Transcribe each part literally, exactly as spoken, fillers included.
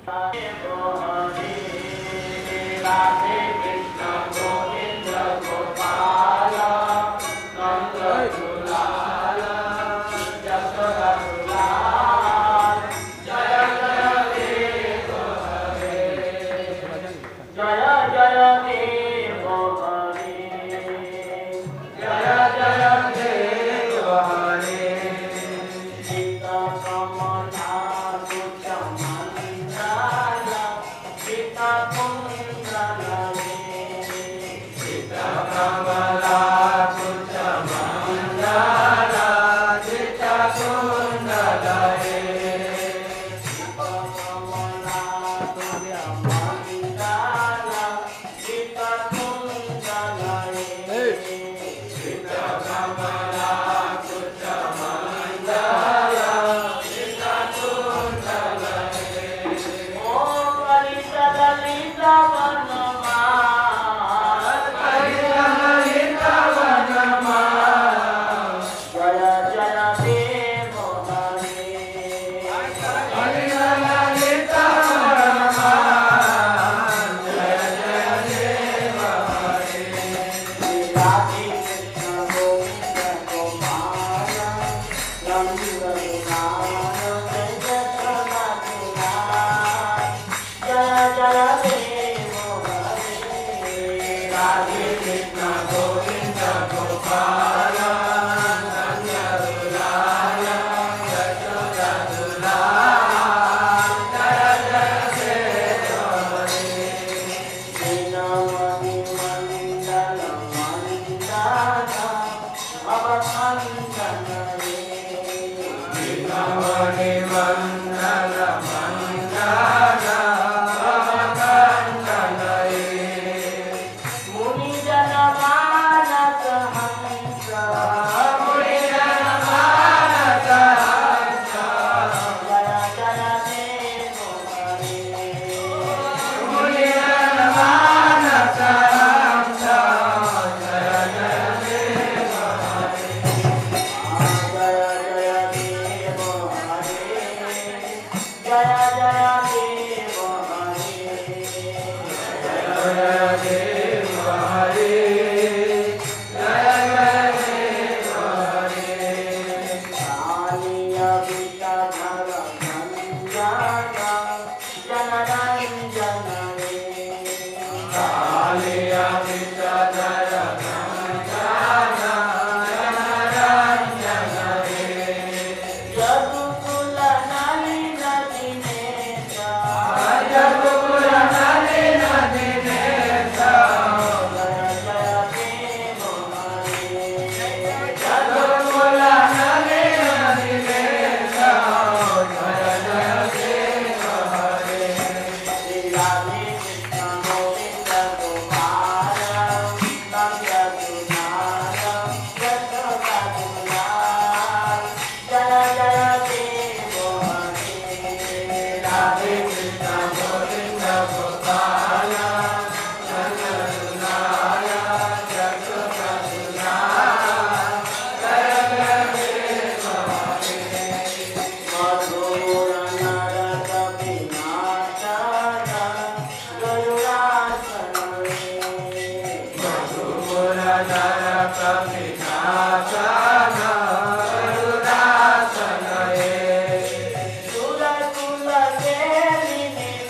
Sura Sula Deli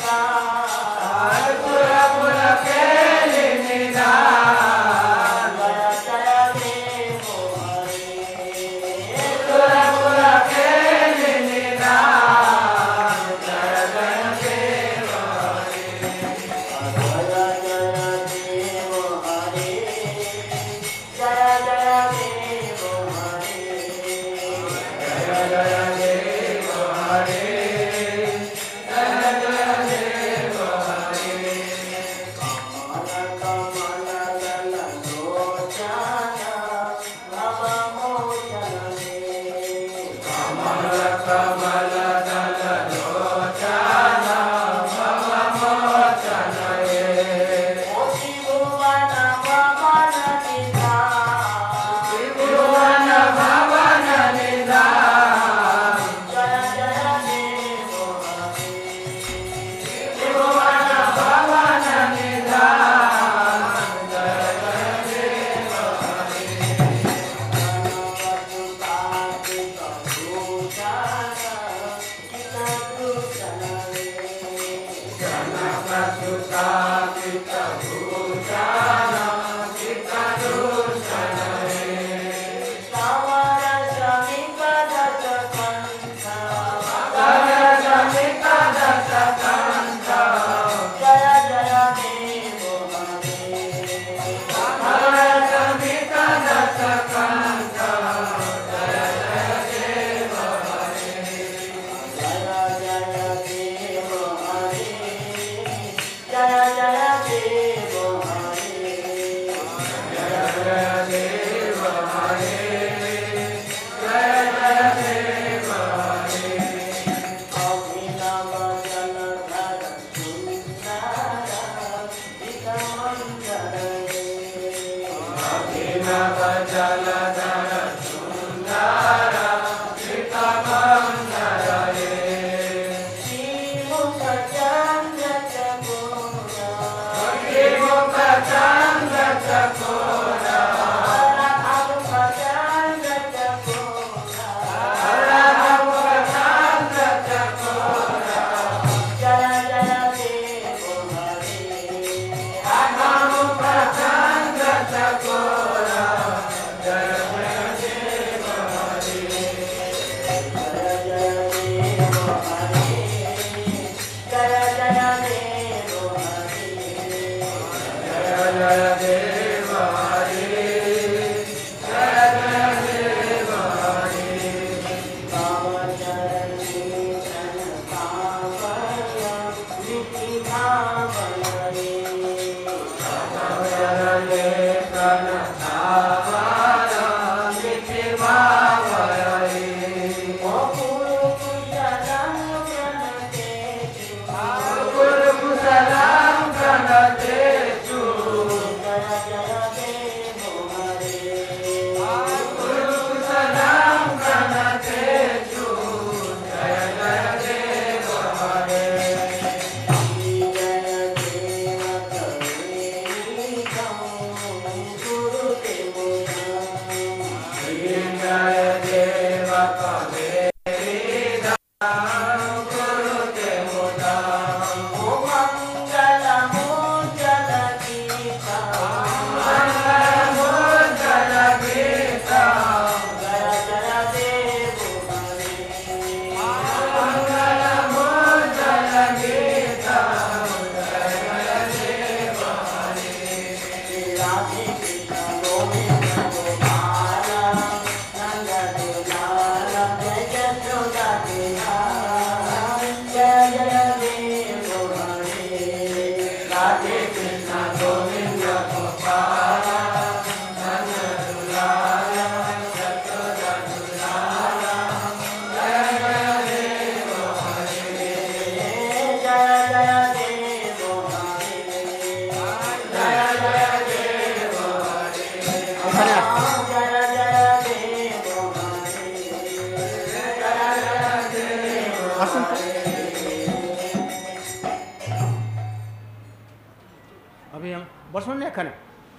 अभी हम बसों ने खने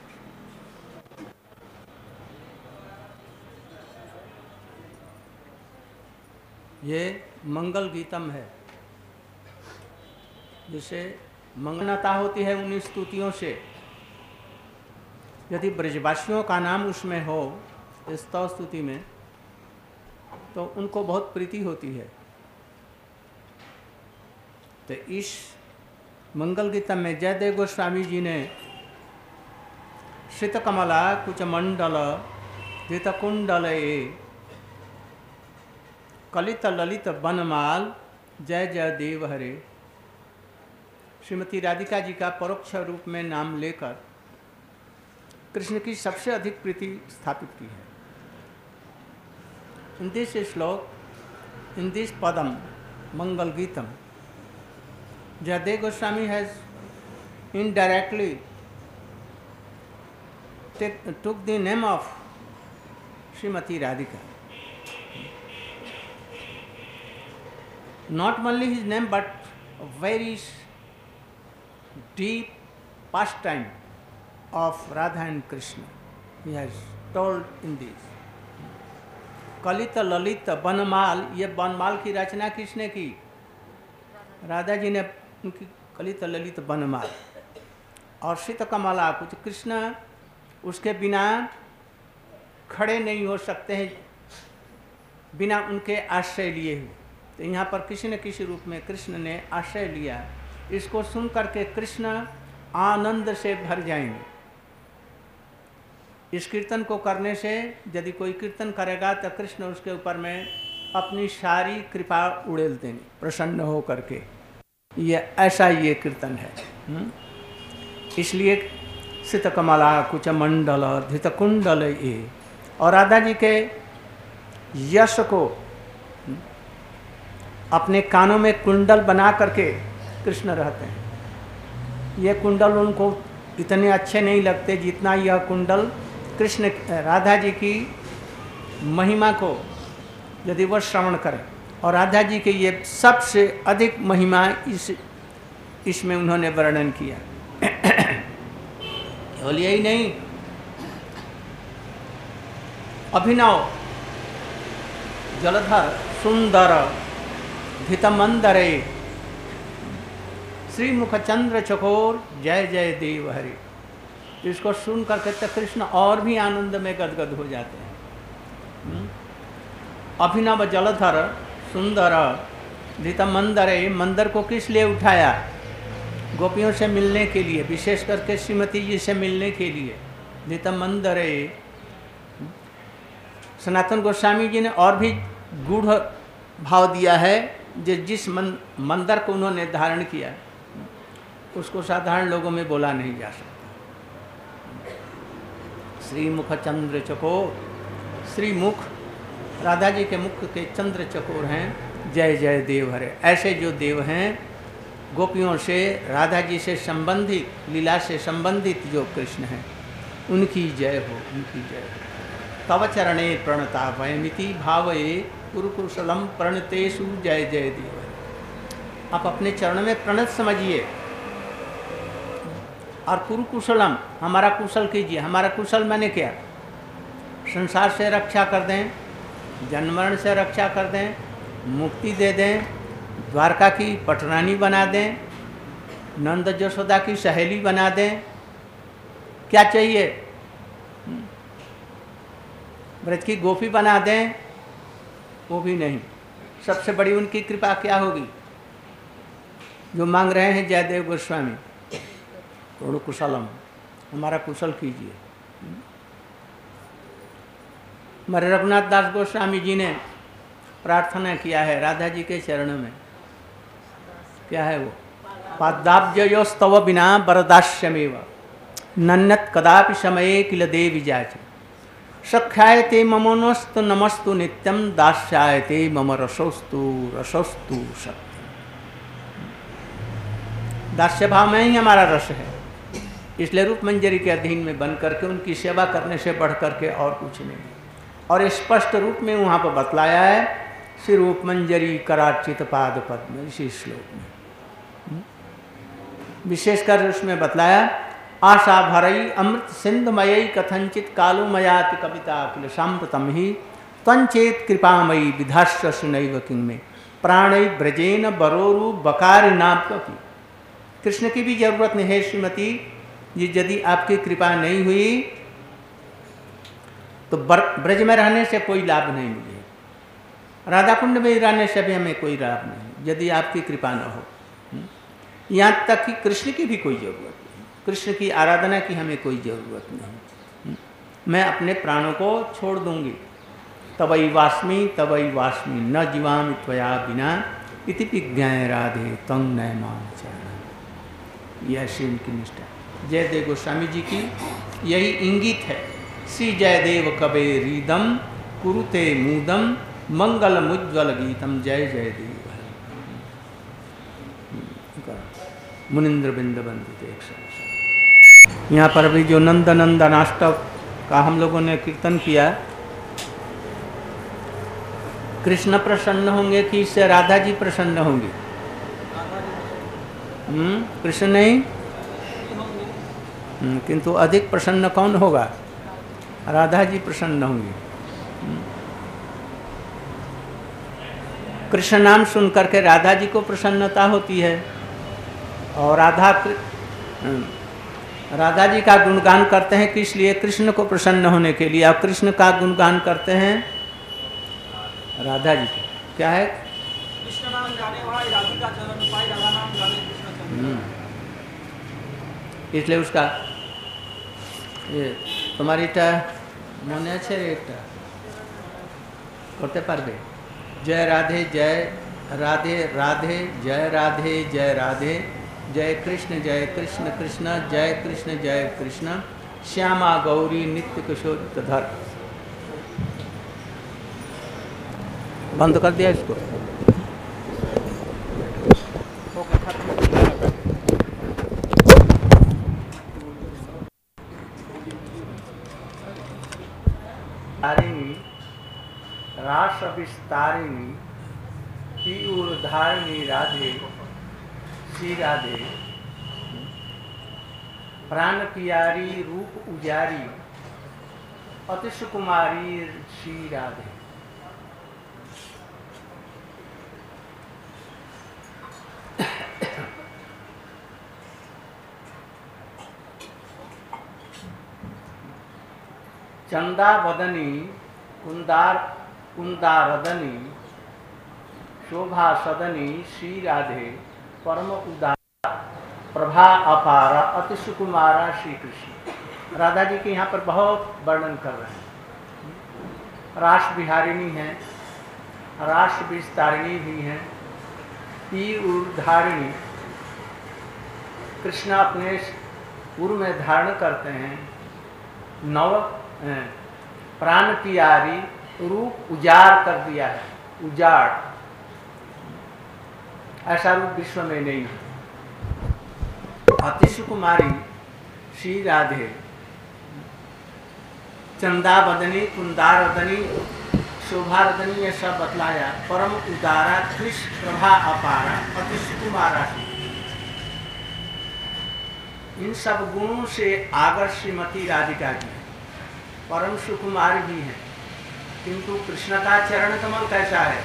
ये मंगल गीतम है, जिसे मंगलता होती है उन स्तुतियों से। यदि ब्रजवासियों का नाम उसमें हो स्तव स्तुति में, तो उनको बहुत प्रीति होती है। तो इस मंगल गीतम में जयदेव गोस्वामी जी ने श्रित कमला कुच मंडल धृत कुंडल ए कलित ललित बनमाल जय जय देव हरे, श्रीमती राधिका जी का परोक्ष रूप में नाम लेकर कृष्ण की सबसे अधिक प्रीति स्थापित की है। In this shlok, in this Padam Mangal Geetam, Jayadeva Goswami has indirectly take, took the name of Srimati Radhika. Not only his name, but a very deep pastime of Radha and Krishna he has told in this. कलित ललित बनमाल, ये बनमाल की रचना किसने की? राधा जी ने उनकी कलित ललित बनमाल। और शीत कमला कुछ कृष्ण उसके बिना खड़े नहीं हो सकते हैं, बिना उनके आश्रय लिए हुए। तो यहाँ पर किसी न किसी रूप में कृष्ण ने आश्रय लिया। इसको सुन करके कृष्ण आनंद से भर जाएंगे। इस कीर्तन को करने से यदि कोई कीर्तन करेगा तो कृष्ण उसके ऊपर में अपनी सारी कृपा उड़ेल देंगे प्रसन्न हो करके। ये ऐसा ये कीर्तन है। हुँ? इसलिए सित कमला कुच मंडल धित कुंडल ये। और राधा जी के यश को अपने कानों में कुंडल बना करके कृष्ण रहते हैं। ये कुंडल उनको इतने अच्छे नहीं लगते जितना यह कुंडल कृष्ण राधा जी की महिमा को यदि वह श्रवण करें। और राधा जी के ये सबसे अधिक महिमा इस इसमें उन्होंने वर्णन किया। केवल यही नहीं, अभिनव जलधर सुंदर धितमंदरे श्रीमुख चंद्र चकोर जय जय देव हरि। इसको सुन करके तो कृष्ण और भी आनंद में गदगद हो जाते हैं। अभिनव जलधर सुंदर धितमंदरे। मंदर को किस लिए उठाया? गोपियों से मिलने के लिए, विशेष करके श्रीमती जी से मिलने के लिए। धितमंदरे। सनातन गोस्वामी जी ने और भी गूढ़ भाव दिया है, जो जिस मन, मंदिर को उन्होंने धारण किया उसको साधारण लोगों में बोला नहीं जा सकता। श्रीमुख चंद्र चकोर। श्रीमुख राधा जी के मुख के चंद्र चकोर हैं। जय जय देव हरे। ऐसे जो देव हैं गोपियों से, राधा जी से संबंधित, लीला से संबंधित जो कृष्ण हैं, उनकी जय हो, उनकी जय हो। तव चरणे प्रणता वयमिति भावये कुरुकुशलम प्रणतेषु जय जय देव। आप अपने चरण में प्रणत समझिए और कुरुकुशलम, हमारा कुशल कीजिए। हमारा कुशल मैंने क्या? संसार से रक्षा कर दें, जन्म मरण से रक्षा कर दें, मुक्ति दे दें, द्वारका की पटरानी बना दें, नंद जशोदा की सहेली बना दें। क्या चाहिए? ब्रज की गोपी बना दें, वो भी नहीं। सबसे बड़ी उनकी कृपा क्या होगी? जो मांग रहे हैं जयदेव गोस्वामी, कुरु कुशलम, हमारा कुशल कीजिए। हमारे रघुनाथ दास गोस्वामी जी ने प्रार्थना किया है राधा जी के चरणों में। क्या है वो? पादाब्जयोस्तव बिना वरदास्यमेव नन्नत कदापि समये किल देवी जाच सख्यायते ममोनस्तु नमस्तु नित्यम दास्यायते मम रसोस्तु रसोस्तु सत्यम। दास्य भाव में ही हमारा रस है, इसलिए रूप मंजरी के अधीन में बन करके उनकी सेवा करने से बढ़ करके और कुछ नहीं। और स्पष्ट रूप में वहाँ पर बतलाया है श्री रूप मंजरी करार्चित पाद पद्म, इसी श्लोक में विशेषकर उसमें बतलाया। आशा भरई अमृत सिंधुमयी कथंचित कालो मयाति कविता अखिल सांप्रतम ही त्वंचेत कृपामयी विधाश्च सुनैव किंग में प्राणै ब्रजेन बरोरु बकारी नापकी। कृष्ण की भी जरूरत नहीं है श्रीमती जी, यदि आपकी कृपा नहीं हुई तो ब्रज में रहने से कोई लाभ नहीं मिले, राधा कुंड में रहने से भी हमें कोई लाभ नहीं यदि आपकी कृपा न हो। यहाँ तक कि कृष्ण की भी कोई जरूरत नहीं, कृष्ण की आराधना की हमें कोई जरूरत नहीं। मैं अपने प्राणों को छोड़ दूंगी। तवई वास्मी तवई वास्मी न जीवामि त्वया बिना इति विज्ञाय राधे तंग नय मान चरण। यह श्री उनकी निष्ठा। जयदेव गोस्वामी जी की यही इंगित है। श्री जयदेव कबे रीदम कुरुते मूदम मंगल मुज्ज्वल गीतम जय जय देव। मुनिंद्र बिंद बंदित एक सौ। यहाँ पर अभी जो नंद नंदन अष्टक का हम लोगों ने कीर्तन किया, कृष्ण प्रसन्न होंगे कि इससे राधा जी प्रसन्न होंगी? हम्म कृष्ण नहीं, किंतु अधिक प्रसन्न कौन होगा? राधा जी प्रसन्न होंगी। कृष्ण नाम सुन करके राधा जी को प्रसन्नता होती है, और राधा राधा जी का गुणगान करते हैं किस लिए? कृष्ण को प्रसन्न होने के लिए। और कृष्ण का गुणगान करते हैं राधा जी को। क्या है? कृष्ण नाम जाने भाई राधिका चरण पाई, राधा नाम जाने कृष्ण चरण। इसलिए उसका ये तुम्हारी टा मने আছে এটা করতে পারবে? जय राधे जय राधे राधे जय राधे जय राधे जय कृष्ण जय कृष्ण कृष्ण जय कृष्ण जय कृष्ण श्यामा गौरी नित्य किशोर। बंद कर दिया इसको। तारिणी रास विस्तारिणी धारिणी राधे श्री राधे प्राण प्यारी रूप उजारी अति सुकुमारी श्री राधे। चंदा वदनी कुंदार कुंदारदनी शोभा सदनी श्री राधे परम उदार प्रभा अपारा अति सुकुमारा श्री कृष्ण। राधा जी के यहाँ पर बहुत वर्णन कर रहे हैं। रास विहारिणी हैं, रास विस्तारिणी भी हैं, तीर्धारिणी कृष्ण अपने पूर्व में धारण करते हैं। नव प्राण प्यारी रूप उजाड़ कर दिया है, उजाड़ ऐसा रूप विश्व में नहीं है। अति सुकुमारी श्री राधे चंदावदनी कुंदारदनी शोभारदनी ये सब बतलाया। परम उदारा कृष्ण प्रभा अपारा अति सुकुमारा। इन सब गुणों से आगर श्रीमती राधिका जी परम सुकुमार भी हैं, किंतु कृष्ण का चरण कमल कैसा है?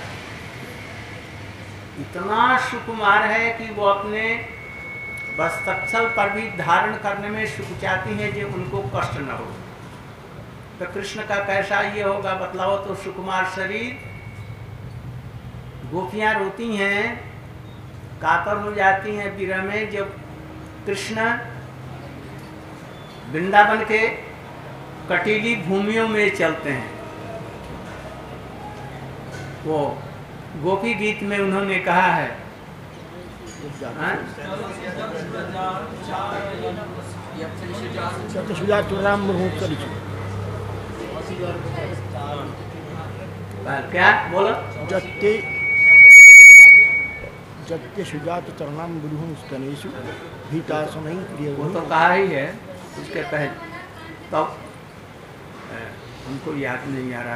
इतना सुकुमार है कि वो अपने वस्त्रस्थल पर भी धारण करने में सुकुचाती हैं जो उनको कष्ट न हो। तो कृष्ण का कैसा ये होगा बतलाओ तो? सुकुमार शरीर। गोपियां रोती हैं, कातर हो जाती हैं विरह में जब कृष्ण वृंदावन के कटीली भूमियों में चलते हैं। वो गोपी गीत में उन्होंने कहा है क्या बोलो? जत्ते जत्ते सुजात चरणाम बुरुहं स्तनेषु भीतासनै प्रिय। वो तो कहा ही है उसके पहले, तब तो हमको याद नहीं आ रहा।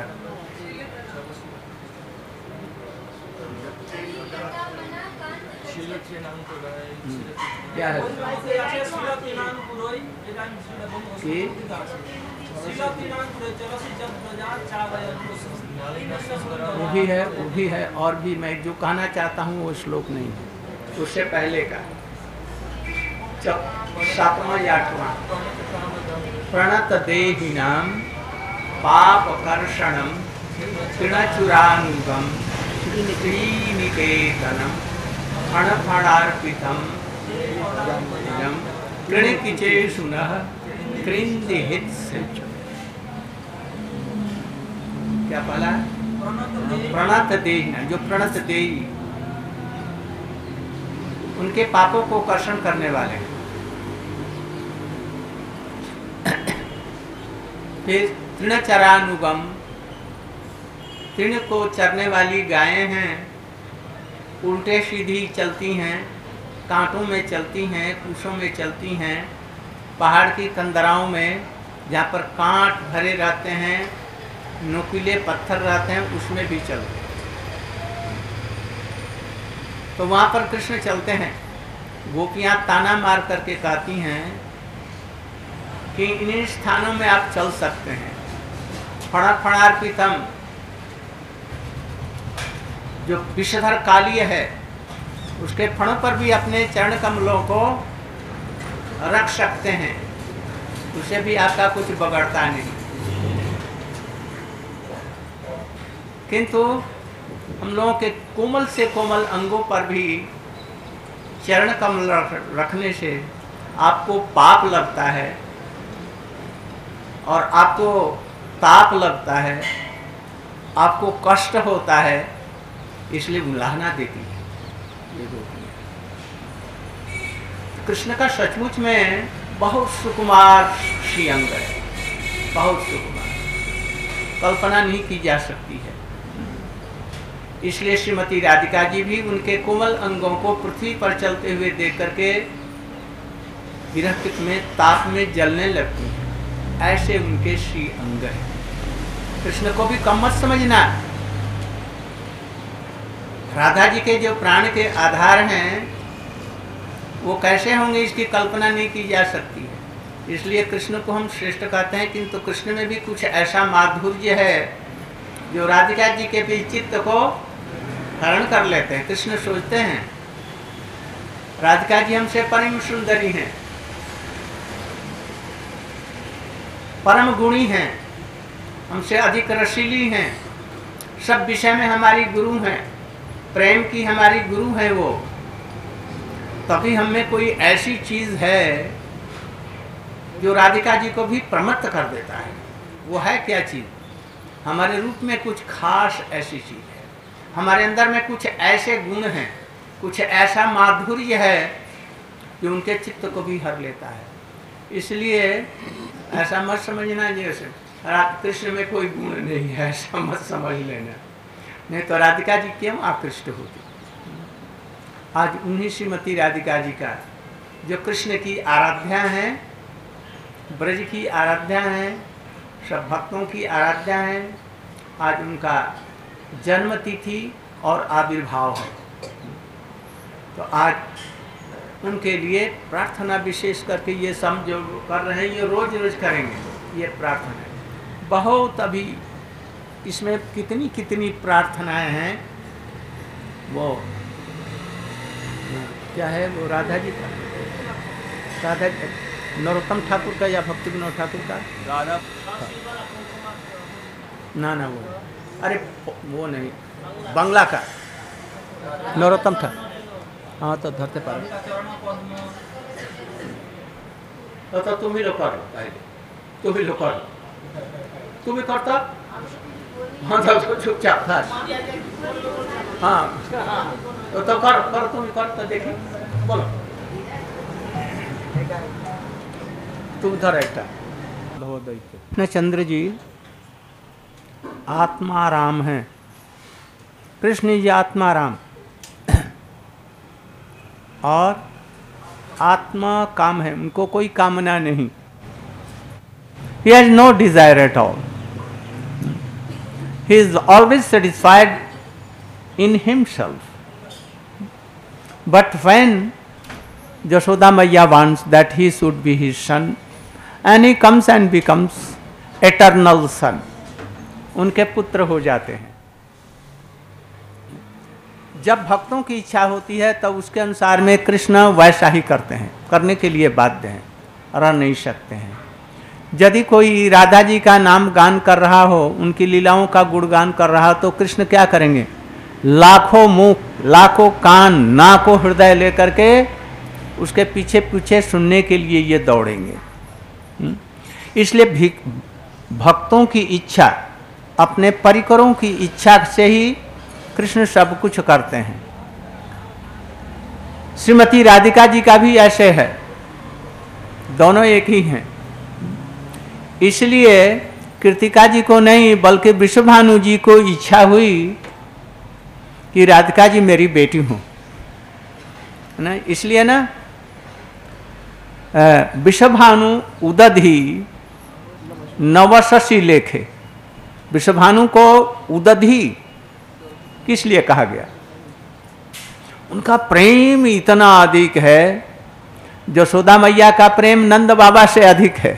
क्या है वो भी है, वो भी है। और भी मैं जो कहना चाहता हूँ वो श्लोक नहीं है, उससे पहले का सातवां या आठवां। प्रणत देहिनाम पाप कर्षणम तृणचुरानुगम श्रीनिकेतनम फणफणार्पितम कृणिकिचेषुनः कृन्दिहित। क्या पहला? प्रणत देहिना, जो प्रणत देही उनके पापों को कर्षण करने वाले। फिर तृणचरानुगम, तृण को चरने वाली गायें हैं, उल्टे सीधी चलती हैं, कांटों में चलती हैं, कुशों में चलती हैं, पहाड़ की कंदराओं में जहाँ पर कांट भरे रहते हैं, नुकीले पत्थर रहते हैं, उसमें भी चलते हैं। तो वहाँ पर कृष्ण चलते हैं। गोपियाँ ताना मार करके कहती हैं कि इन स्थानों में आप चल सकते हैं। फणा फणार्पितम, जो विषधर कालीय है उसके फणों पर भी अपने चरण कमलों को रख सकते हैं, उसे भी आपका कुछ बगड़ता नहीं। किंतु हम लोगों के कोमल से कोमल अंगों पर भी चरण कमल रखने से आपको पाप लगता है और आपको ताप लगता है, आपको कष्ट होता है, इसलिए उलाहना देती है ये गोपियाँ। कृष्ण का सचमुच में बहुत सुकुमार श्री अंग है, बहुत सुकुमार, कल्पना नहीं की जा सकती है। इसलिए श्रीमती राधिका जी भी उनके कोमल अंगों को पृथ्वी पर चलते हुए देख करके विरक्त में ताप में जलने लगती हैं। ऐसे उनके श्री अंग हैं। कृष्ण को भी कम मत समझना। राधा जी के जो प्राण के आधार हैं वो कैसे होंगे इसकी कल्पना नहीं की जा सकती है। इसलिए कृष्ण को हम श्रेष्ठ कहते हैं, किंतु कृष्ण में भी कुछ ऐसा माधुर्य है जो राधिका जी के भी चित्त को हरण कर लेते हैं। कृष्ण सोचते हैं राधिका जी हमसे परम सुंदरी हैं, परम गुणी हैं, हमसे अधिक रसीली हैं, सब विषय में हमारी गुरु हैं, प्रेम की हमारी गुरु है वो। तभी हमें कोई ऐसी चीज है जो राधिका जी को भी प्रमत्त कर देता है। वो है क्या चीज? हमारे रूप में कुछ खास ऐसी चीज है, हमारे अंदर में कुछ ऐसे गुण हैं, कुछ ऐसा माधुर्य है जो उनके चित्त को भी हर लेता है। इसलिए ऐसा मत समझना जैसे कृष्ण में कोई गुण नहीं है, ऐसा मत समझ लेना, नहीं तो राधिका जी क्यों आकृष्ट होती। आज उन्हीं श्रीमती राधिका जी का जो कृष्ण की आराध्या हैं, ब्रज की आराध्या हैं, सब भक्तों की आराध्या हैं, आज उनका जन्म तिथि और आविर्भाव है। तो आज उनके लिए प्रार्थना विशेष करके ये सब जो कर रहे हैं ये रोज रोज करेंगे, ये प्रार्थना है बहुत। अभी इसमें कितनी कितनी प्रार्थनाएं हैं। वो क्या है वो राधा जी का, राधा नरोत्तम ठाकुर का या भक्ति विनोद ठाकुर का, राधा ना ना वो अरे वो नहीं, बंगला का नरोत्तम ठाकुर। हाँ तो धरते पारो तो, तो तुम ही लोग करो, तुम ही लोग करो, तुम ही करता। हाँ तो चुपचाप था। हाँ तो, तो कर कर तुम कर तो देखिए, बोलो तुम धर एक न। चंद्र जी आत्माराम है, कृष्ण जी आत्माराम और आत्मा काम है, उनको कोई कामना नहीं। He has no desire at all. He is always satisfied in himself. But when Yashoda Maiya wants that he should be his son, and he comes and becomes eternal son, उनके पुत्र हो जाते हैं। जब भक्तों की इच्छा होती है तब तो उसके अनुसार में कृष्ण वैसा ही करते हैं, करने के लिए बाध्य हैं, रह नहीं सकते हैं। यदि कोई राधा जी का नाम गान कर रहा हो, उनकी लीलाओं का गुणगान कर रहा हो, तो कृष्ण क्या करेंगे? लाखों मुख, लाखों कान, नाकों हृदय लेकर के उसके पीछे पीछे सुनने के लिए ये दौड़ेंगे। इसलिए भक्तों की इच्छा, अपने परिकरों की इच्छा से ही कृष्ण सब कुछ करते हैं। श्रीमती राधिका जी का भी ऐसे है, दोनों एक ही हैं। इसलिए कृतिका जी को नहीं बल्कि विश्वभानु जी को इच्छा हुई कि राधिका जी मेरी बेटी हो ना। इसलिए ना विश्वभानु उदधि नवशसी लेखे, विश्वभानु को उदधि किस लिए कहा गया? उनका प्रेम इतना अधिक है, यशोदा मैया का प्रेम नंद बाबा से अधिक है।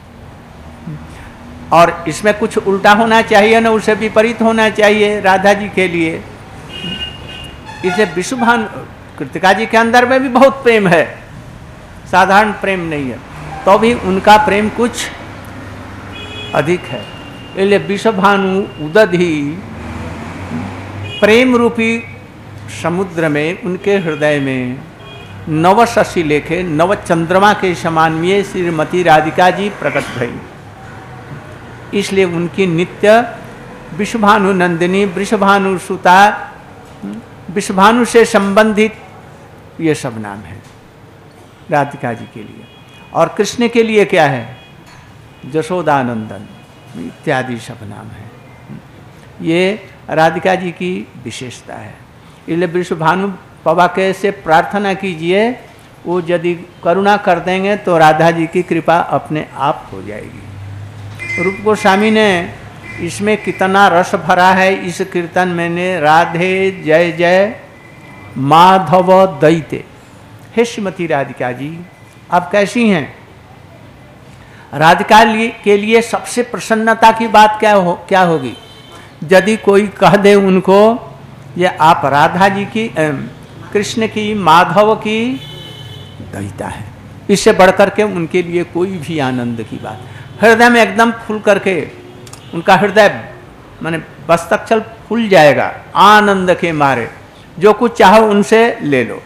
और इसमें कुछ उल्टा होना चाहिए ना, उससे विपरीत होना चाहिए राधा जी के लिए। इसे विश्वभानु कृतिका जी के अंदर में भी बहुत प्रेम है, साधारण प्रेम नहीं है, तो भी उनका प्रेम कुछ अधिक है। इसलिए विषभानु उदधि प्रेम रूपी समुद्र में उनके हृदय में नव शशि लेखे नव चंद्रमा के समान में श्रीमती राधिका जी प्रकट भई। इसलिए उनकी नित्य विषभानु नंदिनी, वृषभानु सुता, विषभानु से संबंधित ये सब नाम है राधिका जी के लिए। और कृष्ण के लिए क्या है? जशोदानंदन इत्यादि सब नाम है। ये राधिका जी की विशेषता है। इसलिए वृषभानु बाबा के से प्रार्थना कीजिए, वो यदि करुणा कर देंगे तो राधा जी की कृपा अपने आप हो जाएगी। रूप गोस्वामी ने इसमें कितना रस भरा है इस कीर्तन में ने, राधे जय जय माधव दैते। हे श्रीमती राधिका जी, आप कैसी हैं? राधिका के लिए सबसे प्रसन्नता की बात क्या हो क्या होगी? यदि कोई कह दे उनको ये आप राधा जी की, कृष्ण की, माधव की दैता है, इससे बढ़कर के उनके लिए कोई भी आनंद की बात। हृदय में एकदम फूल करके उनका हृदय माने बस्तक फूल जाएगा आनंद के मारे, जो कुछ चाहो उनसे ले लो।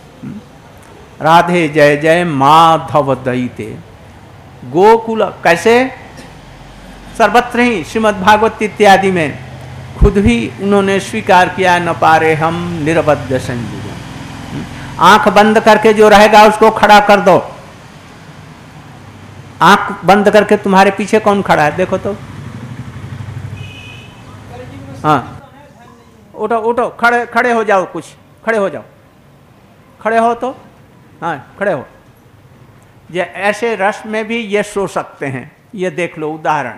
राधे जय जय माधव दैते। गोकुल कैसे? सर्वत्र ही श्रीमद् भागवत इत्यादि में खुद भी उन्होंने स्वीकार किया, न पारे हम निरबद्ध संजीवन। आंख बंद करके जो रहेगा उसको खड़ा कर दो। आंख बंद करके तुम्हारे पीछे कौन खड़ा है? देखो तो। हाँ, उठो उठो, खड़े खड़े हो जाओ, कुछ खड़े हो जाओ, खड़े हो तो, हाँ खड़े हो। ये ऐसे रस में भी ये सो सकते हैं, ये देख लो उदाहरण।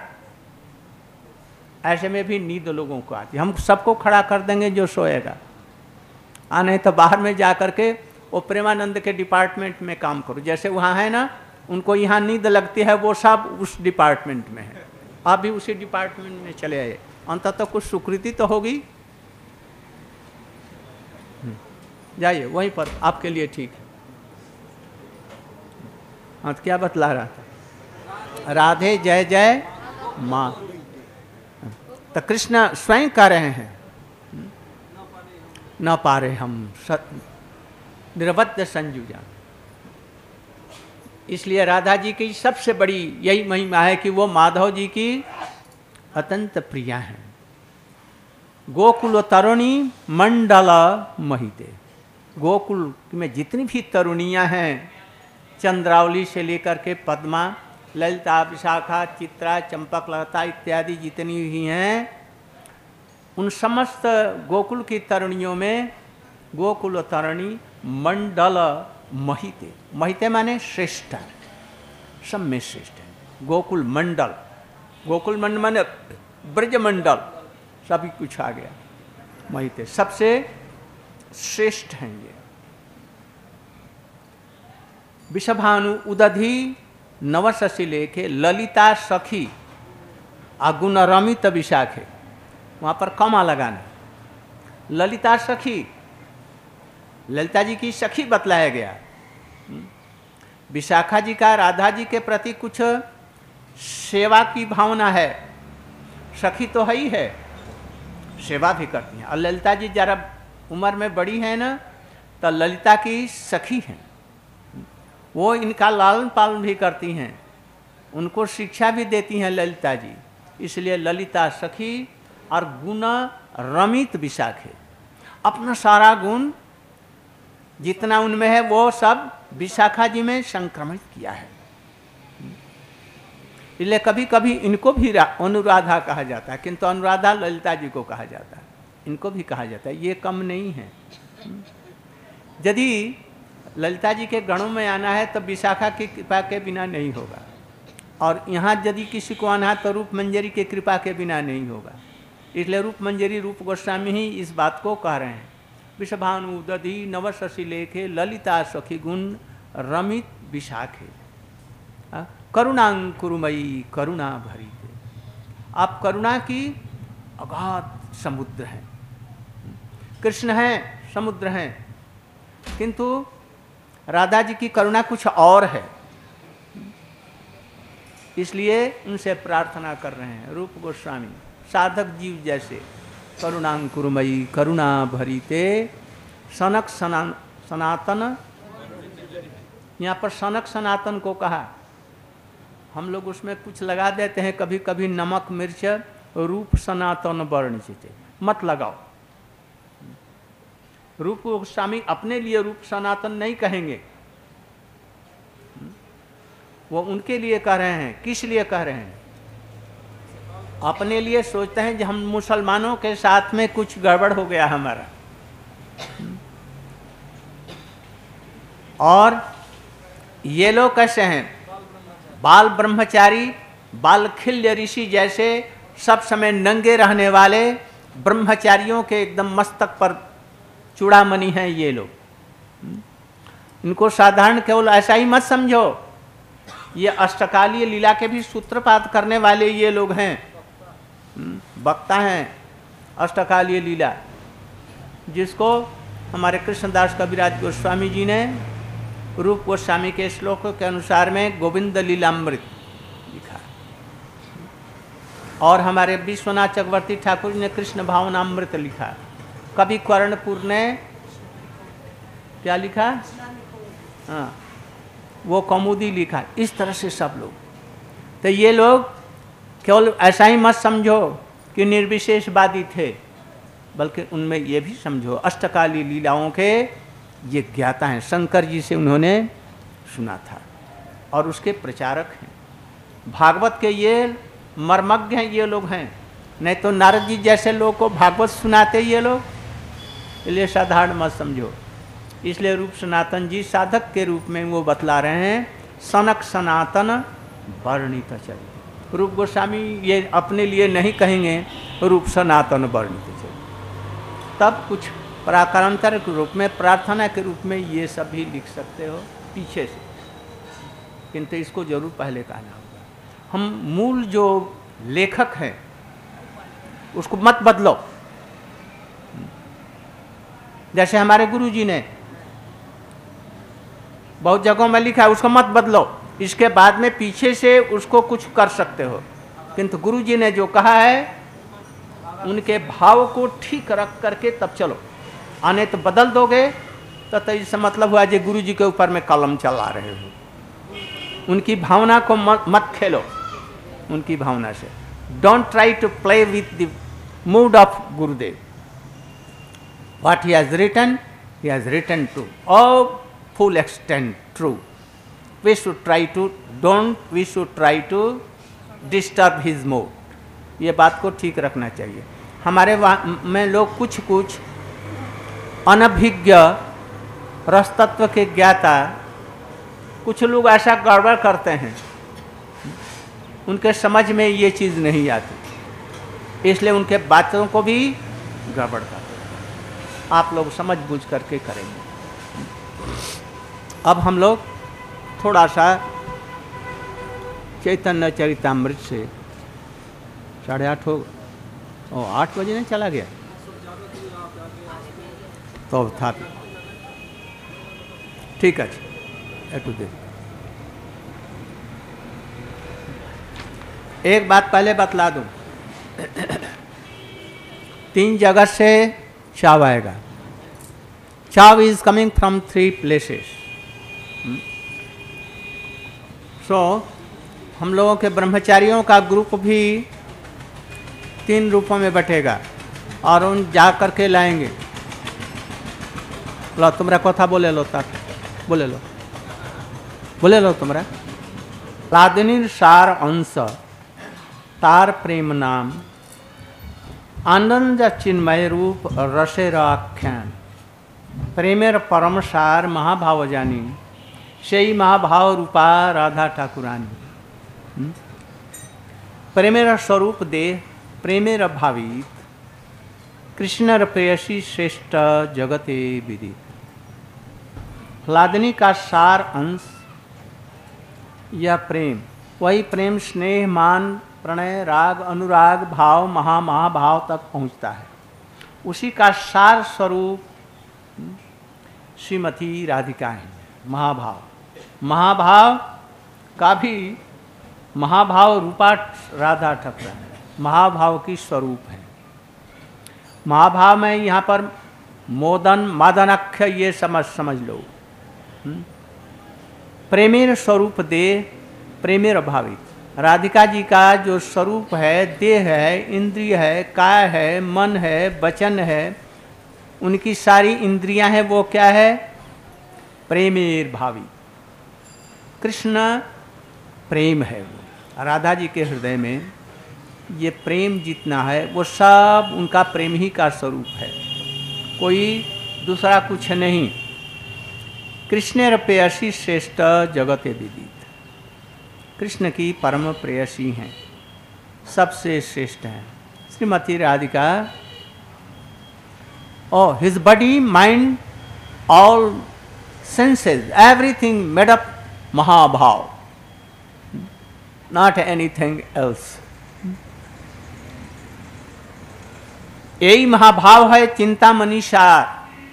ऐसे में भी नींद लोगों को आती है। हम सबको खड़ा कर देंगे जो सोएगा, आ नहीं तो बाहर में जा करके वो प्रेमानंद के डिपार्टमेंट में काम करो। जैसे वहाँ है ना, उनको यहाँ नींद लगती है, वो सब उस डिपार्टमेंट में है, आप भी उसी डिपार्टमेंट में चले आए, अंततः तो कुछ स्वीकृति तो होगी। जाइए वहीं पर, आपके लिए ठीक है। हाँ तो क्या बतला रहा था? राधे जय जय माँ। तो कृष्ण स्वयं कह रहे हैं, न पारे हम निरबद्ध संजुजा। इसलिए राधा जी की सबसे बड़ी यही महिमा है कि वो माधव जी की अत्यंत प्रिया हैं। गोकुल तरुणी मंडल महिते। गोकुल में जितनी भी तरुणियां हैं, चंद्रावली से लेकर के पद्मा, ललिता, विशाखा, चित्रा, चंपकलता इत्यादि जितनी भी हैं, उन समस्त गोकुल की तरुणियों में गोकुल तरुणी मंडल महिते। महिते माने श्रेष्ठ, सब में श्रेष्ठ है। गोकुल मंडल, गोकुल मंडल माने ब्रज मंडल, सभी कुछ आ गया। महिते सबसे श्रेष्ठ हैं ये। विषभानु उदधि नवशशि लेखे ललिता सखी अगुण रमित विशाखे। वहाँ पर कमा लगाना, ललिता सखी, ललिता जी की सखी बतलाया गया। विशाखा जी का राधा जी के प्रति कुछ सेवा की भावना है, सखी तो है ही है, सेवा भी करती हैं। और ललिता जी जरा उम्र में बड़ी है ना, तो ललिता की सखी हैं, वो इनका लालन पालन भी करती हैं, उनको शिक्षा भी देती हैं ललिता जी। इसलिए ललिता सखी और गुण रमित विशाखे। अपना सारा गुण जितना उनमें है वो सब विशाखा जी में संक्रमित किया है। इसलिए कभी कभी इनको भी अनुराधा कहा जाता है, किंतु अनुराधा ललिता जी को कहा जाता है, इनको भी कहा जाता है, ये कम नहीं है। यदि ललिता जी के गणों में आना है तो विशाखा की कृपा के बिना नहीं होगा, और यहाँ यदि किसी को आना है तो रूप मंजरी के कृपा के बिना नहीं होगा। इसलिए रूप मंजरी रूप गोस्वामी ही इस बात को कह रहे हैं। विषभानु उदधि नवशशि लेखे ललिता सखी गुण रमित विशाखे करुणांकुरमयी करुणा भरी थे। आप करुणा की अगाध समुद्र हैं, कृष्ण हैं, समुद्र हैं, किंतु राधा जी की करुणा कुछ और है, इसलिए उनसे प्रार्थना कर रहे हैं। रूप गोस्वामी साधक जीव जैसे करुणांकुरमयी करुणा भरीते सनक सना सनातन, यहाँ पर सनक सनातन को कहा, हम लोग उसमें कुछ लगा देते हैं कभी कभी नमक मिर्च, रूप सनातन वर्णित, मत लगाओ। रूप गोस्वामी अपने लिए रूप सनातन नहीं कहेंगे, वो उनके लिए कह रहे हैं। किस लिए कह रहे हैं? अपने लिए सोचते हैं कि हम मुसलमानों के साथ में कुछ गड़बड़ हो गया हमारा, और ये लोग कैसे हैं? बाल ब्रह्मचारी, बालखिल्य ऋषि जैसे सब समय नंगे रहने वाले ब्रह्मचारियों के एकदम मस्तक पर चूड़ामणि हैं ये लोग। इनको साधारण केवल ऐसा ही मत समझो, ये अष्टकालीय लीला के भी सूत्रपात करने वाले ये लोग हैं, वक्ता हैं अष्टकालीय लीला, जिसको हमारे कृष्णदास कविराज गोस्वामी जी ने रूप गोस्वामी के श्लोक के अनुसार में गोविंद लीलामृत लिखा, और हमारे विश्वनाथ चक्रवर्ती ठाकुर ने कृष्ण भावनामृत लिखा। कवि कर्णपुर ने क्या लिखा? हाँ, वो कौमुदी लिखा। इस तरह से सब लोग, तो ये लोग केवल ऐसा ही मत समझो कि निर्विशेषवादी थे, बल्कि उनमें ये भी समझो अष्टकाली लीलाओं के ये ज्ञाता हैं। शंकर जी से उन्होंने सुना था और उसके प्रचारक हैं। भागवत के ये मर्मज्ञ हैं ये लोग हैं, नहीं तो नारद जी जैसे लोग को भागवत सुनाते ये लोग, इसलिए साधारण मत समझो। इसलिए रूप सनातन जी साधक के रूप में वो बतला रहे हैं, सनक सनातन वर्णित चल। रूप गोस्वामी ये अपने लिए नहीं कहेंगे रूप सनातन वर्णित चल, तब कुछ प्राकारांतर के रूप में, प्रार्थना के रूप में ये सब भी लिख सकते हो पीछे से, किंतु इसको जरूर पहले कहना होगा। हम मूल जो लेखक हैं उसको मत बदलो, जैसे हमारे गुरु जी ने बहुत जगहों में लिखा है, उसको मत बदलो, इसके बाद में पीछे से उसको कुछ कर सकते हो, किंतु गुरु जी ने जो कहा है उनके भाव को ठीक रख करके तब चलो, आने तो बदल दोगे तो, तो इससे मतलब हुआ जो गुरु जी के ऊपर में कलम चला रहे हो। उनकी भावना को मत, मत खेलो, उनकी भावना से। Don't try to play with the mood of Gurudev. What he has written, he has written to all full extent true. We should try to don't we should try to disturb his mood. ये बात को ठीक रखना चाहिए। हमारे में लोग कुछ कुछ अनभिज्ञ रसतत्व के ज्ञाता कुछ लोग ऐसा गड़बड़ करते हैं, उनके समझ में ये चीज़ नहीं आती, इसलिए उनके बातों को भी गड़बड़ करते हैं। आप लोग समझ बूझ करके करेंगे। अब हम लोग थोड़ा सा चैतन्य चरितामृत से साढ़े आठ हो ओ आठ बजे नहीं चला गया तो था ठीक है। एटू दे एक बात पहले बतला दूं, तीन जगह से चाव आएगा। Chaav is coming from three places. So so, हम लोगों के ब्रह्मचारियों का ग्रुप भी तीन रूपों में बटेगा और उन जा कर के लाएंगे। लो तुम्हारा कथा बोले लो, तक बोले लो बोले लो तुम्हारा लादिनी सार अंश तार प्रेम नाम आनंद चिन्मय रूप रसेर आख्यान प्रेमेर परम सार महाभाव जानी সেই महाभाव रूपा राधा ठाकुरानी। प्रेमेर स्वरूप देह प्रेमेर भावित कृष्णर प्रेयसी श्रेष्ठ जगते विदित। लादनी का सार अंश यह प्रेम, वही प्रेम स्नेह मान प्रणय राग अनुराग भाव महा महाभाव तक पहुँचता है। उसी का सार स्वरूप श्रीमती राधिका हैं। महाभाव, महाभाव का भी महाभाव रूपा राधा ठाकुर है, महाभाव की स्वरूप है। महाभाव में यहाँ पर मोदन मादनाख्य ये समझ समझ लो। प्रेमेर स्वरूप दे प्रेमेर भावित। राधिका जी का जो स्वरूप है, देह है, इंद्रिय है, काय है, मन है, वचन है, उनकी सारी इंद्रियां हैं, वो क्या है? प्रेमेर भावी। कृष्ण प्रेम है वो। राधा जी के हृदय में ये प्रेम जितना है वो सब उनका प्रेम ही का स्वरूप है, कोई दूसरा कुछ नहीं। कृष्णेर प्रेयसी श्रेष्ठ जगते विदित। कृष्ण की परम प्रेयसी हैं, सबसे श्रेष्ठ हैं Shrimati Radhika. Oh, his body, mind, all senses, everything made up Mahabhav, not anything else. यही महाभाव है चिंतामणि सार।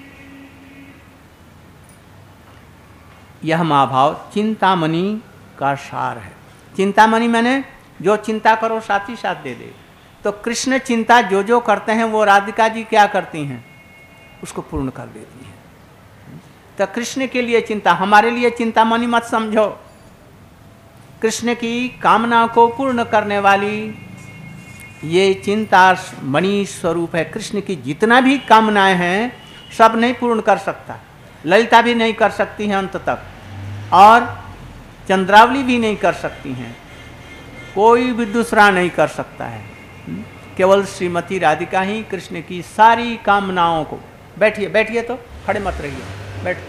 यह महाभाव चिंतामणि का सार है। चिंतामणि मैंने जो चिंता करो साथ ही साथ दे दे। तो कृष्ण चिंता जो जो करते हैं वो राधिका जी क्या करती हैं? उसको पूर्ण कर देती है। तो कृष्ण के लिए चिंता, हमारे लिए चिंतामणि मत समझो। कृष्ण की कामना को पूर्ण करने वाली ये चिंता मणि स्वरूप है। कृष्ण की जितना भी कामनाएं हैं सब नहीं पूर्ण कर सकता। ललिता भी नहीं कर सकती हैं अंत तक, और चंद्रावली भी नहीं कर सकती हैं, कोई भी दूसरा नहीं कर सकता है। केवल श्रीमती राधिका ही कृष्ण की सारी कामनाओं को, बैठिए बैठिए तो खड़े मत रहिए, बैठ,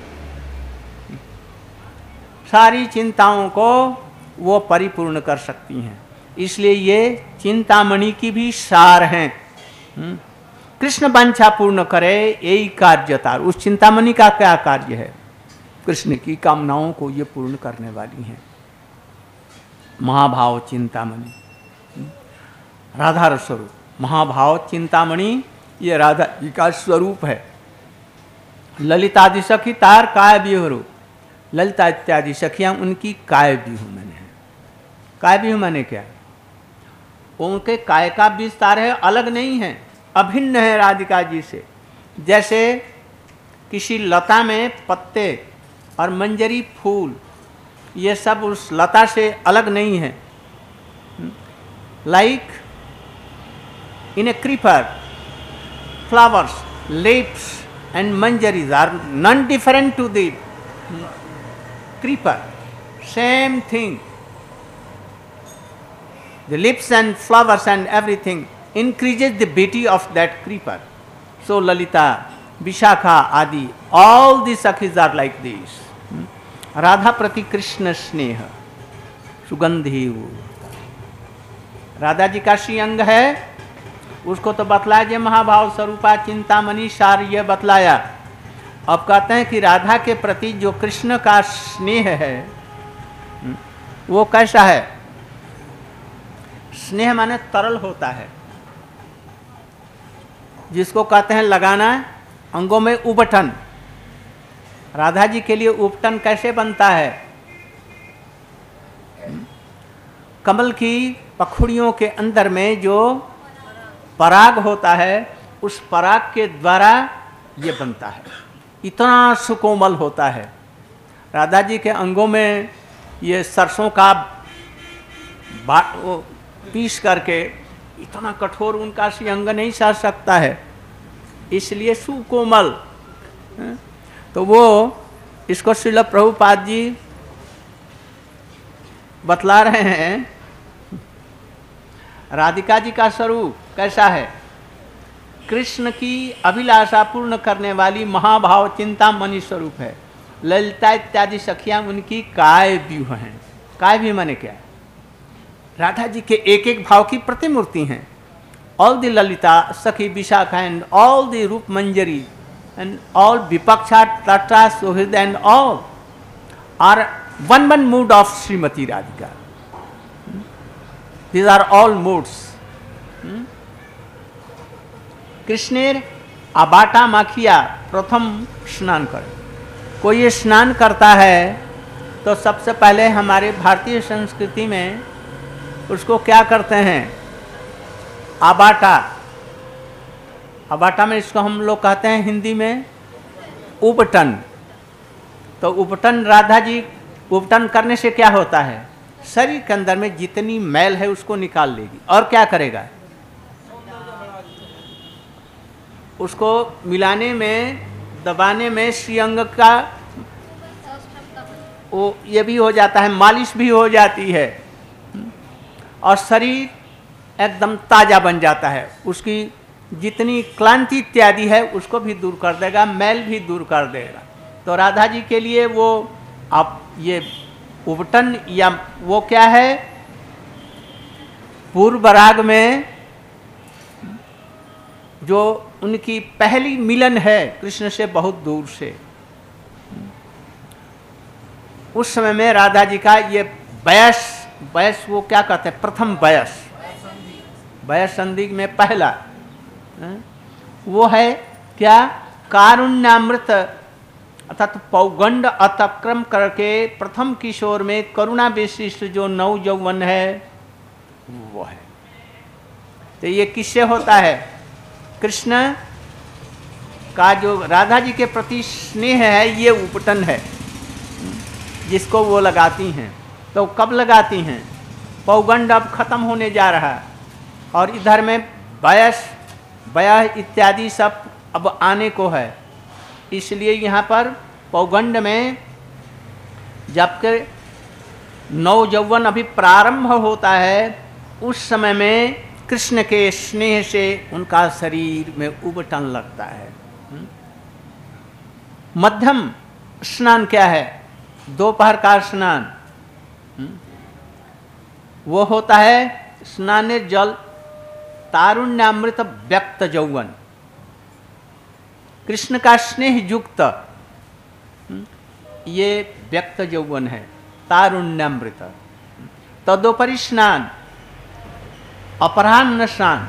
सारी चिंताओं को वो परिपूर्ण कर सकती हैं। इसलिए ये चिंतामणि की भी सार हैं। कृष्ण वांछा पूर्ण करे यही कार्यता। उस चिंतामणि का क्या कार्य है? कृष्ण की कामनाओं को ये पूर्ण करने वाली हैं। महाभाव चिंतामणि, राधा रस स्वरूप। महाभाव चिंतामणि ये राधा जी का स्वरूप है। ललितादि सखी तार काय व्यूह। ललिता इत्यादि सखियां उनकी काय व्यूह मैंने है। काय व्यूह मैंने क्या? उनके काय का विस्तार है, अलग नहीं है, अभिन्न है राधिका जी से। जैसे किसी लता में पत्ते और मंजरी फूल, ये सब उस लता से अलग नहीं है। Like in a creeper, flowers, leaves and manjaris are none different to the creeper. Same thing. The leaves and flowers and everything increases the beauty of that creeper. So Lalita, Vishakha, Adi, all the sakhis are like this. Radha prati Krishna sneha, sugandhi. Radha ji का श्री अंग है, उसको तो बतलाया जे महाभाव स्वरूपा चिंतामणि सार ये बतलाया। अब कहते हैं कि राधा के प्रति जो कृष्ण का स्नेह है वो कैसा है? स्नेह माने तरल होता है, जिसको कहते हैं लगाना अंगों में उबटन। राधा जी के लिए उबटन कैसे बनता है? कमल की पखुड़ियों के अंदर में जो पराग होता है, उस पराग के द्वारा ये बनता है। इतना सुकोमल होता है। राधा जी के अंगों में ये सरसों का पीस करके इतना कठोर उनका सी अंग नहीं सह सकता है, इसलिए सुकोमल। तो वो इसको श्रील प्रभुपाद जी बतला रहे हैं। राधिका जी का स्वरूप कैसा है? कृष्ण की अभिलाषा पूर्ण करने वाली महाभाव चिंतामणि स्वरूप है। ललिता इत्यादि सखियां उनकी काय व्यूह हैं। काय व्यूह माने क्या? राधा जी के एक एक भाव की प्रतिमूर्ति हैं। ऑल द ललिता सखी विशाखा एंड ऑल द रूप मंजरी एंड ऑल विपक्षा तटा सुहृद and all are one one mood of Shrimati Radhika. These are all moods. कृष्णेर आबाटा माखिया प्रथम स्नान करें। कोई स्नान करता है तो सबसे पहले हमारे भारतीय संस्कृति में उसको क्या करते हैं, आबाटा। आबाटा में इसको हम लोग कहते हैं हिंदी में उपटन। तो उपटन राधा जी, उपटन करने से क्या होता है, शरीर के अंदर में जितनी मैल है उसको निकाल लेगी। और क्या करेगा, उसको मिलाने में, दबाने में श्रीअंग का वो ये भी हो जाता है, मालिश भी हो जाती है और शरीर एकदम ताज़ा बन जाता है। उसकी जितनी क्लांति इत्यादि है उसको भी दूर कर देगा, मैल भी दूर कर देगा। तो राधा जी के लिए वो आप ये उपटन या वो क्या है, पूर्व राग में जो उनकी पहली मिलन है कृष्ण से बहुत दूर से, उस समय में राधा जी का ये बयस, बयस वो क्या कहते हैं, प्रथम बयस, बयस संधि में पहला वो है क्या, कारुण्यामृत अर्थात पौगंड अतिक्रम करके प्रथम किशोर में करुणा विशिष्ट जो नव यौवन है वो है। तो ये किससे होता है, कृष्ण का जो राधा जी के प्रति स्नेह है ये उपटन है जिसको वो लगाती हैं। तो कब लगाती हैं, पौगंड अब खत्म होने जा रहा है और इधर में बयस, बयस इत्यादि सब अब आने को है। इसलिए यहाँ पर पौगंड में जबकि नव यौवन अभी प्रारंभ होता है उस समय में कृष्ण के स्नेह से उनका शरीर में उबटन लगता है। मध्यम स्नान क्या है, दोपहर का स्नान, वो होता है स्नाने जल तारुण्यामृत व्यक्त यौवन, कृष्ण का स्नेह युक्त ये व्यक्त यौवन है तारुण्यामृत। तदोपरि स्नान अपराह्न स्नान,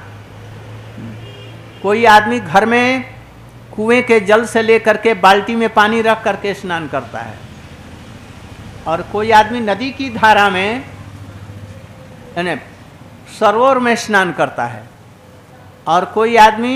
कोई आदमी घर में कुएं के जल से लेकर के बाल्टी में पानी रख करके स्नान करता है और कोई आदमी नदी की धारा में यानी सरोवर में स्नान करता है और कोई आदमी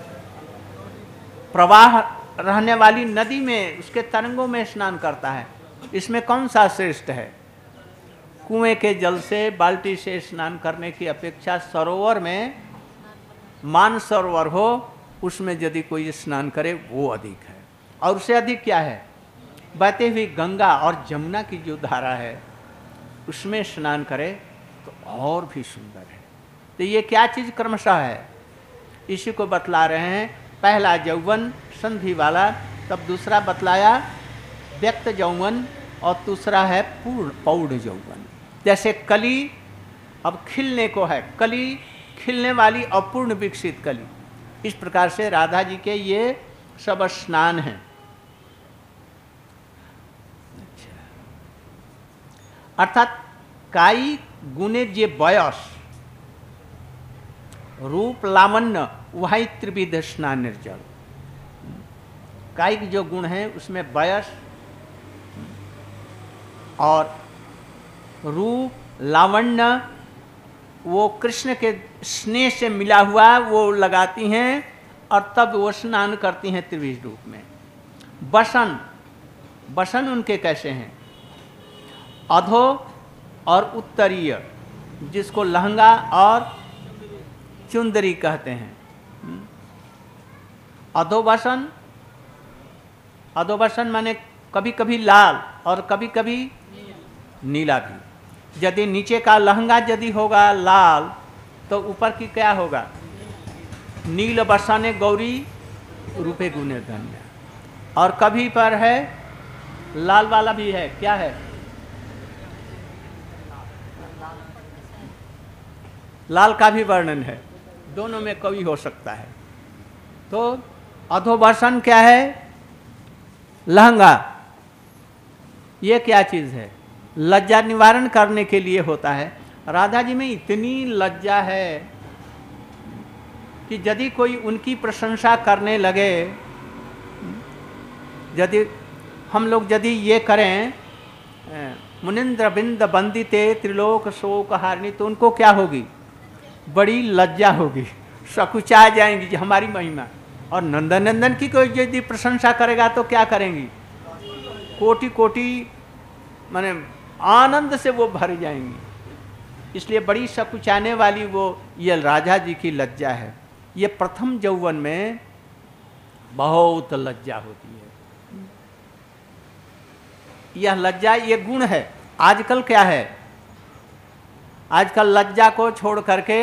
प्रवाह रहने वाली नदी में उसके तरंगों में स्नान करता है। इसमें कौन सा श्रेष्ठ है, कुएं के जल से बाल्टी से स्नान करने की अपेक्षा सरोवर में, मान सरोवर हो उसमें यदि कोई स्नान करे वो अधिक है। और उससे अधिक क्या है, बहती हुई गंगा और जमुना की जो धारा है उसमें स्नान करे तो और भी सुंदर है। तो ये क्या चीज़ क्रमशः है, इसी को बतला रहे हैं। पहला यौवन संधि वाला, तब दूसरा बतलाया व्यक्त यौवन और दूसरा है पूर्ण पौढ़ यौवन। जैसे कली अब खिलने को है, कली खिलने वाली और पूर्ण विकसित कली, इस प्रकार से राधा जी के ये सब स्नान हैं। अर्थात काई गुणे जे बयस रूप लावण्य वही त्रिविध स्नान निर्जल। कायिक जो गुण है उसमें बयस और रूप लावण्य वो कृष्ण के स्नेह से मिला हुआ वो लगाती हैं और तब वो स्नान करती हैं त्रिविध रूप में। बसन, बसन उनके कैसे हैं, अधो और उत्तरीय, जिसको लहंगा और चुंदरी कहते हैं। अधोबसन, अधोबसन माने कभी कभी लाल और कभी कभी नीला भी। यदि नीचे का लहंगा यदि होगा लाल तो ऊपर की क्या होगा, नील बरसाने गौरी रूपे गुणे धन्य। और कभी पर है लाल वाला भी है, क्या है, लाल का भी वर्णन है, दोनों में कवि हो सकता है। तो अधोवर्षण क्या है, लहंगा, ये क्या चीज़ है, लज्जा निवारण करने के लिए होता है। राधा जी में इतनी लज्जा है कि यदि कोई उनकी प्रशंसा करने लगे, यदि हम लोग यदि ये करें मुनिंद्र बिंद बंदिते त्रिलोक शोक हारिणी, तो उनको क्या होगी? बड़ी लज्जा होगी, सकुचा जाएंगी जी हमारी महिमा। और नंदन नंदन की कोई यदि प्रशंसा करेगा तो क्या करेंगी? कोटि कोटि माने आनंद से वो भर जाएंगी। इसलिए बड़ी सकुचाने वाली वो ये राजा जी की लज्जा है। ये प्रथम यौवन में बहुत लज्जा होती है। यह लज्जा ये गुण है। आजकल क्या है? आजकल लज्जा को छोड़ करके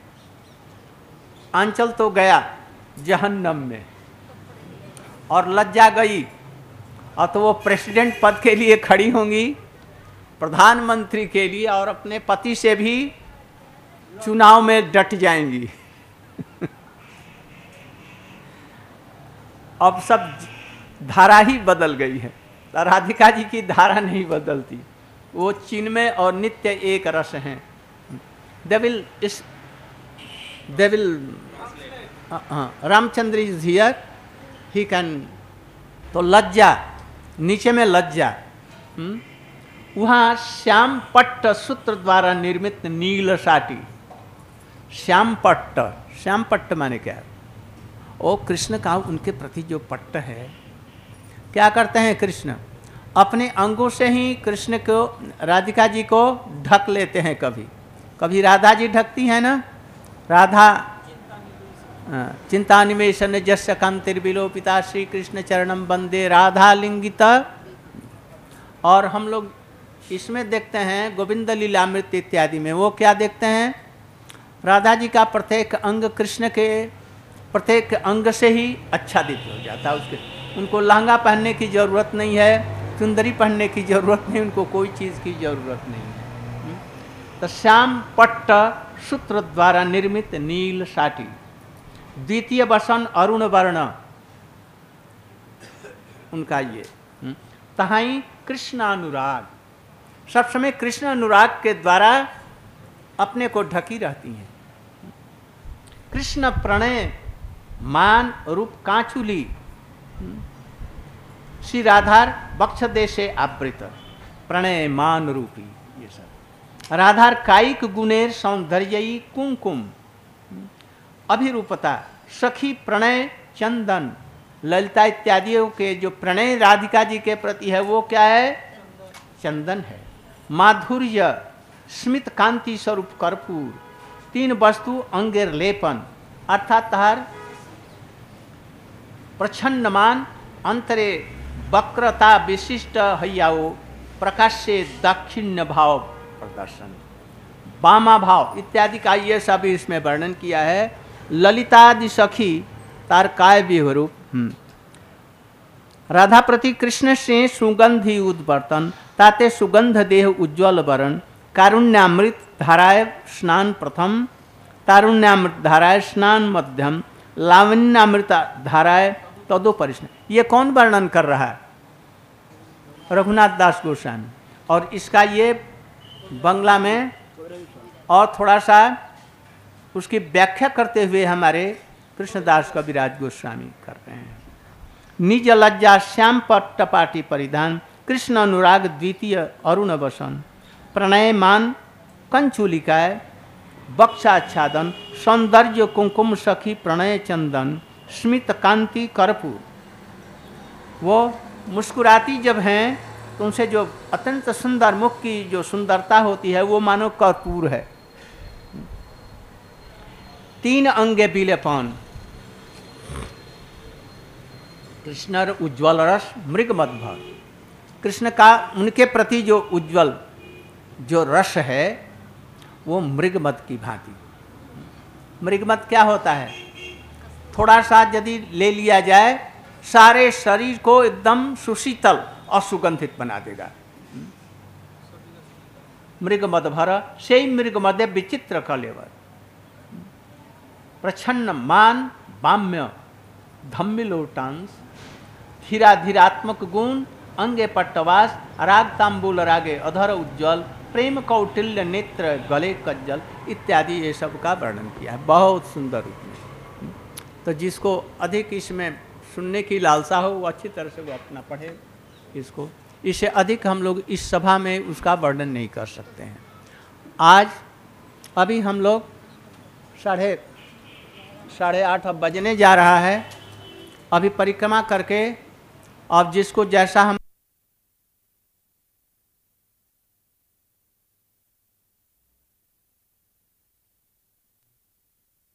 आंचल तो गया जहन्नम में, और लज्जा गई, और तो वो प्रेसिडेंट पद के लिए खड़ी होंगी, प्रधानमंत्री के लिए, और अपने पति से भी चुनाव में डट जाएंगी। अब सब धारा ही बदल गई है। राधिका जी की धारा नहीं बदलती, वो चिन्मय और नित्य एक रस हैं। They will is they will Ramchandra is here, he can. तो लज्जा, नीचे में लज्जा, वहाँ श्याम पट्ट सूत्र द्वारा निर्मित नील साटी। श्याम पट्ट, श्याम पट्ट माने क्या? ओ कृष्ण का उनके प्रति जो पट्ट है, क्या करते हैं कृष्ण? अपने अंगों से ही कृष्ण को, राधिका जी को ढक लेते हैं। कभी कभी राधा जी ढकती है ना, राधा चिंता निवेशन जस्य कांतिर्विलोपिता श्री कृष्ण चरणम वंदे राधा लिंगित। और हम लोग इसमें देखते हैं गोविंद लीलामृत इत्यादि में, वो क्या देखते हैं? राधा जी का प्रत्येक अंग कृष्ण के प्रत्येक अंग से ही आच्छादित हो जाता है। उसके उनको लहंगा पहनने की जरूरत नहीं है, चुंदरी पहनने की जरूरत नहीं, उनको कोई चीज़ की जरूरत नहीं है। तो श्याम पट्ट सूत्र द्वारा निर्मित नील साटी, द्वितीय वसन अरुण वर्ण उनका ये। तहाई कृष्ण अनुराग, सब समय कृष्ण अनुराग के द्वारा अपने को ढकी रहती हैं। कृष्ण प्रणय मान रूप कांचुली, श्री राधार बक्ष देशे आवृत प्रणय मान रूपी, ये सब। राधार कायिक गुणेर सौंदर्ययी कुंकुम अभिरूपता, सखी प्रणय चंदन, ललिता इत्यादियों के जो प्रणय राधिका जी के प्रति है वो क्या है? चंदन है। माधुर्य स्मित कांति स्वरूप कर्पूर, तीन वस्तु अंगेर लेपन, अर्थात तहार प्रछन्नमान अंतरे वक्रता विशिष्ट हैयाओ प्रकाश से दाक्षिण्य भाव प्रदर्शन, वामा भाव इत्यादि का ये सब इसमें वर्णन किया है। ललितादि सखी तार काय विहरूप, राधा प्रति कृष्ण से सुगंधि उद्वर्तन, ताते सुगंध देह उज्ज्वल वरण, कारुण्यामृत धाराय स्नान प्रथम, तारुण्यामृत धाराय स्नान मध्यम, लावण्यामृत धाराय तदोपरिष्ण। ये कौन वर्णन कर रहा है? रघुनाथ दास गोस्वामी। और इसका ये बंगला में और थोड़ा सा उसकी व्याख्या करते हुए हमारे कृष्णदास कविराज गोस्वामी कर रहे हैं। निज लज्जा श्याम पट्टपाटी परिधान, कृष्ण अनुराग द्वितीय अरुण वसन, प्रणय मान कंचुलिकाय बक्षाच्छादन, सौंदर्य कुंकुम सखी प्रणय चंदन, स्मित कांति कर्पूर। वो मुस्कुराती जब हैं तो उनसे जो अत्यंत सुंदर मुख की जो सुंदरता होती है वो मानो कर्पूर है। तीन अंगे पीलेपन, कृष्ण उज्ज्वल रस मृग मदभर। कृष्ण का उनके प्रति जो उज्ज्वल जो रस है वो मृगमद की भांति। मृगमद क्या होता है? थोड़ा सा यदि ले लिया जाए सारे शरीर को एकदम सुशीतल और सुगंधित बना देगा। मृगमद भर से मृगमद विचित्र कलेवर, प्रछन्न मान बाम्य धम्मिलोटांस, धीरा धीरात्मक गुण अंगे पट्टवास, राग तांबूल रागे अधर उज्ज्वल, प्रेम कौटिल्य नेत्र गले कज्जल इत्यादि ये सब का वर्णन किया है बहुत सुंदर रूप में। तो जिसको अधिक इसमें सुनने की लालसा हो वो अच्छी तरह से वो अपना पढ़े इसको। इससे अधिक हम लोग इस सभा में उसका वर्णन नहीं कर सकते हैं। आज अभी हम लोग साढ़े साढ़े आठ अब बजने जा रहा है। अभी परिक्रमा करके अब जिसको जैसा हम